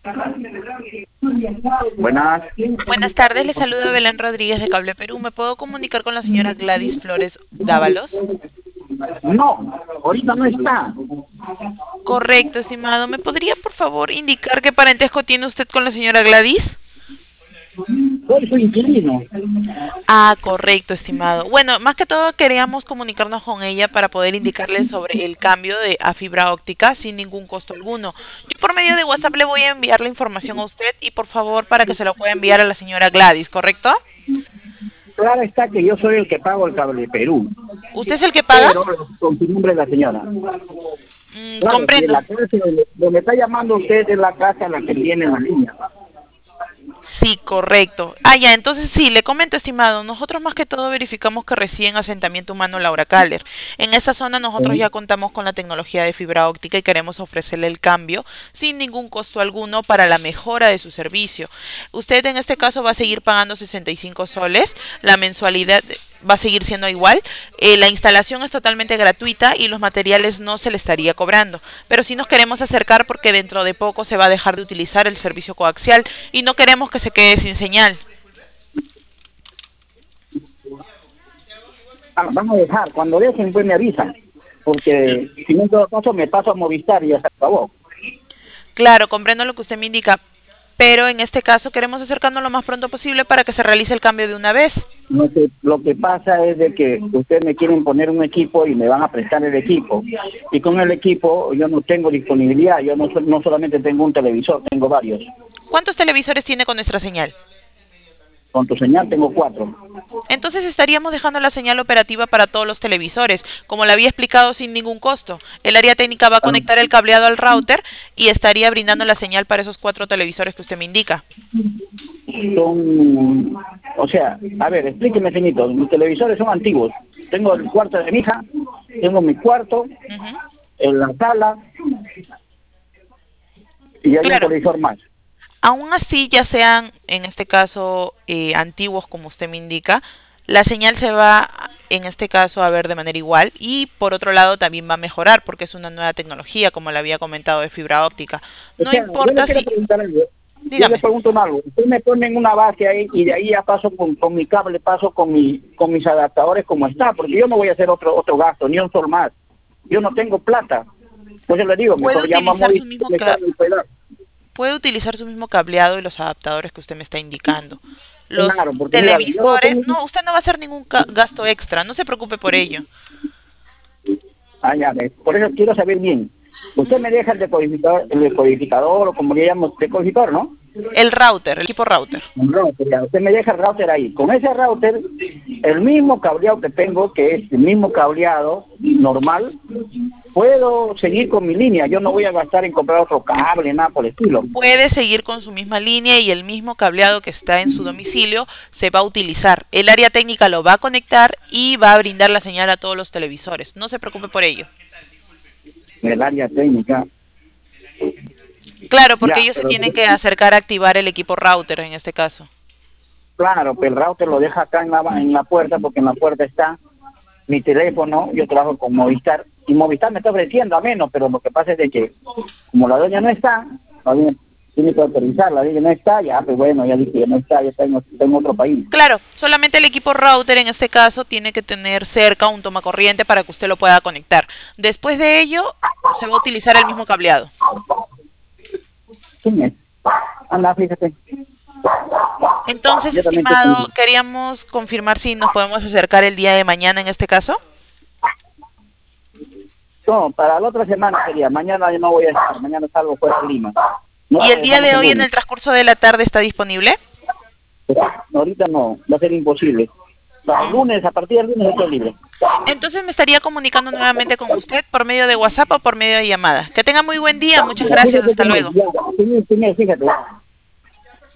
Buenas. Buenas tardes, le saluda Belén Rodríguez de Cable Perú. ¿Me puedo comunicar con la señora Gladys Flores Dávalos? No, ahorita no está. Correcto, estimado. ¿Me podría, por favor, indicar qué parentesco tiene usted con la señora Gladys? Soy su inquilino. Ah, correcto, estimado. Bueno, más que todo queríamos comunicarnos con ella para poder indicarle sobre el cambio a fibra óptica sin ningún costo alguno. Yo por medio de WhatsApp le voy a enviar la información a usted y por favor para que se lo pueda enviar a la señora Gladys, ¿correcto? Claro está que yo soy el que pago el Cable Perú, ¿Usted es el que paga? pero con su nombre es la señora. Claro, que Comprendo. la casa donde está llamando usted es la casa en la que tiene la línea. Sí, correcto. Ah, ya, entonces sí, le comento, estimado, nosotros más que todo verificamos que reside en asentamiento humano Laura Caller. En esta zona nosotros ya contamos con la tecnología de fibra óptica y queremos ofrecerle el cambio sin ningún costo alguno para la mejora de su servicio. Usted en este caso va a seguir pagando 65 soles, la mensualidad va a seguir siendo igual, la instalación es totalmente gratuita y los materiales no se le estaría cobrando, pero sí nos queremos acercar porque dentro de poco se va a dejar de utilizar el servicio coaxial y no queremos que se quede sin señal. Van a dejar, cuando dejen pues me avisan, porque si no en todo caso me paso a Movistar y ya se acabó. Claro, comprendo lo que usted me indica, pero en este caso queremos acercarnos lo más pronto posible para que se realice el cambio de una vez. Lo que pasa es de que ustedes me quieren poner un equipo y me van a prestar el equipo. Y con el equipo yo no tengo disponibilidad, yo no solamente tengo un televisor, tengo varios. ¿Cuántos televisores tiene con nuestra señal? Con tu señal tengo 4. Entonces estaríamos dejando la señal operativa para todos los televisores, como le había explicado sin ningún costo. El área técnica va a conectar el cableado al router y estaría brindando la señal para esos 4 televisores que usted me indica. O sea, a ver, explíqueme, finito. Mis televisores son antiguos. Tengo el cuarto de mi hija, tengo mi cuarto, en la sala y hay un Claro. televisor más. Aún así, ya sean en este caso antiguos como usted me indica, la señal se va en este caso a ver de manera igual y por otro lado también va a mejorar porque es una nueva tecnología como le había comentado de fibra óptica. O No sea, yo le importa quiero si, preguntar algo. Yo le dígame. pregunto algo. Usted me pone en una base ahí y de ahí ya paso con mi cable, paso con mis adaptadores como está, porque yo no voy a hacer otro gasto, ni un sol más. Yo no tengo plata. Entonces le digo, Puede mejor llamo a utilizar Movistar su y mismo me cargo el pedazo. puede utilizar su mismo cableado y los adaptadores que usted me está indicando. Los Claro, porque mira, yo televisores, tengo... no, usted no va a hacer ningún gasto extra, no se preocupe por ello. Ah, ya, por eso quiero saber bien. Usted me deja el decodificador o como le llamo, decodificador, ¿no? El router, el equipo router. Un router, ya. Usted me deja el router ahí. Con ese router, el mismo cableado que tengo, que es el mismo cableado normal, puedo seguir con mi línea. Yo no voy a gastar en comprar otro cable, nada por el estilo. Puede seguir con su misma línea y el mismo cableado que está en su domicilio se va a utilizar. El área técnica lo va a conectar y va a brindar la señal a todos los televisores. No se preocupe por ello. El área técnica. Claro, porque Ya, ellos se pero tienen que acercar a activar el equipo router en este caso. claro, pues el router lo deja acá en la puerta, porque en la puerta está mi teléfono. Yo trabajo con Movistar y Movistar me está ofreciendo a menos, pero lo que pasa es de que como la doña no está, todavía tiene que autorizar, la doña no está, ya pues bueno, ya dije que no está, ya está en otro país. Claro, solamente el equipo router en este caso tiene que tener cerca un tomacorriente para que usted lo pueda conectar. Después de ello, se va a utilizar el mismo cableado. ¿Quién es? Anda, fíjate. Entonces, Yo también te estimado, tengo. queríamos confirmar si nos podemos acercar el día de mañana en este caso. No, para la otra semana sería. Mañana yo no voy a estar. Mañana salgo fuera de Lima. No ¿Y el día regresamos de el hoy en lunes. el transcurso de la tarde está disponible? Ahorita no, va a ser imposible. Para el lunes, a partir del lunes estoy libre. Entonces me estaría comunicando nuevamente con usted por medio de WhatsApp o por medio de llamada. Que tenga muy buen día, muchas gracias, Fíjate, hasta luego. fíjate.